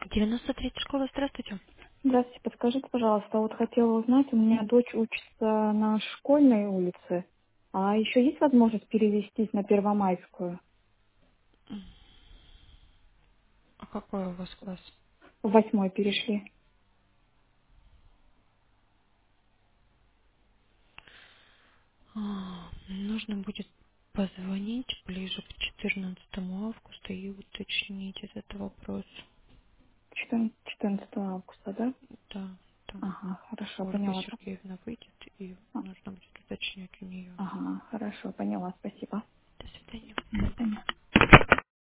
93 школа, здравствуйте. Здравствуйте, подскажите, пожалуйста, вот хотела узнать, у меня дочь учится на школьной улице, а еще есть возможность перевестись на Первомайскую? А какой у вас класс? В 8 перешли. Нужно будет позвонить ближе к 14 августа и уточнить этот вопрос. 14 августа, да? Да, да. Ага, хорошо, Ольга поняла. Сергеевна выйдет.